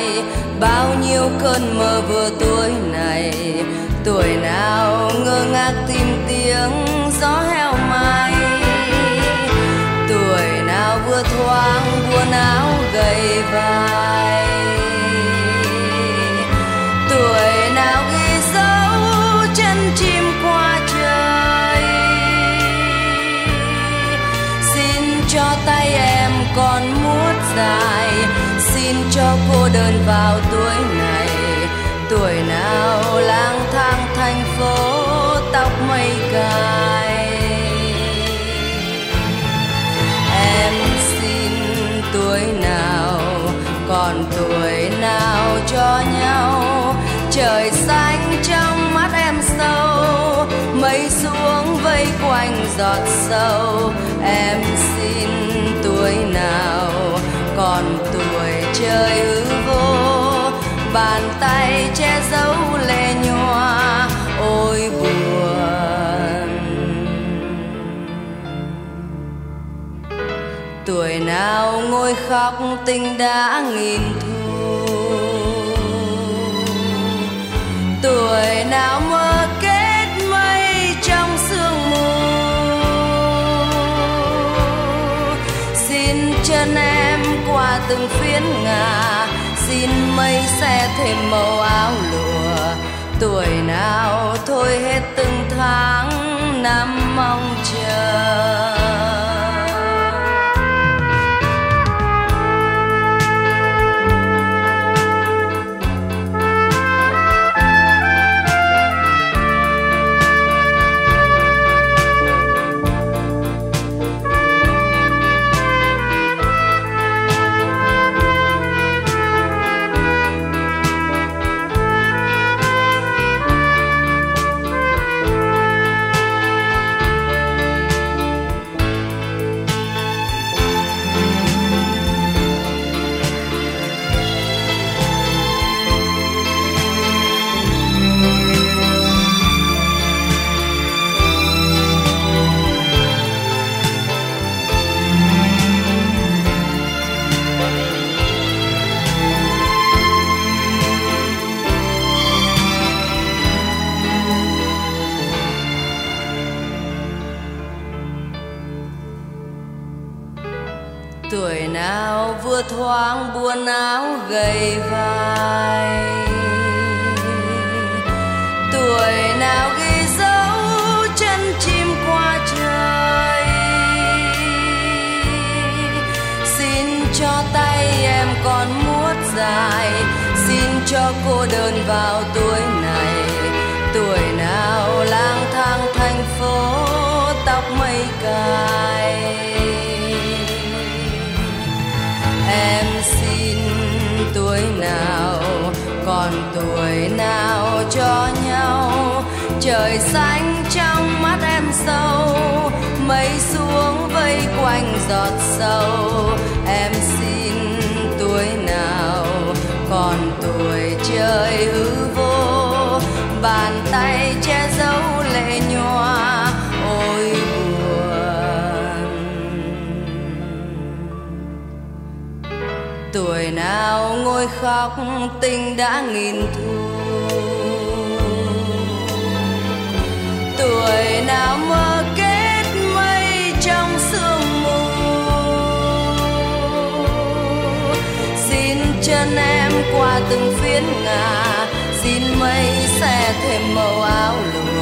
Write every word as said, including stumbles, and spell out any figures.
bao nhiêu cơn mơ vừa tuổi này. Tuổi nào ngơ ngác tìm tiếng gió heo may, tuổi nào vừa thoáng buồn áo gầy vai, tuổi nào ghi dấu chân chim qua trời. Xin cho tay em còn muốt dài, xin cho cô đơn vào tuổi này. Tuổi nào lang thang thành phố tóc mây cài. Em xin tuổi nào còn tuổi nào cho nhau. Trời xanh trong mắt em sâu, mây xuống vây quanh giọt sâu. Em xin tuổi nào còn tuổi trời hư vô, bàn tay che giấu lệ nhòa. Ôi buồn, tuổi nào ngồi khóc tình đã nghìn thu, tuổi nào mơ kết mây trong sương mù. Xin chân em qua từng phiến ngà, xin mây sẽ thêm màu áo lụa. Tuổi nào thôi hết từng tháng năm mong chờ. Tuổi nào vừa thoáng buồn áo gầy vai, tuổi nào ghi dấu chân chim qua trời. Xin cho tay em còn muốt dài, xin cho cô đơn vào tuổi này. Tuổi nào lang thang thành phố tóc mây cài. Em xin tuổi nào còn tuổi nào cho nhau. Trời xanh trong mắt em sâu, mây xuống vây quanh giọt sâu. Em xin tuổi nào còn tuổi trời hư vô, bàn tay che giấu lệ nhòa. Ôi tuổi nào ngồi khóc tình đã nghìn thu, tuổi nào mơ kết mây trong sương mù. Xin chân em qua từng phiến ngà, xin mây sẽ thêm màu áo lụa.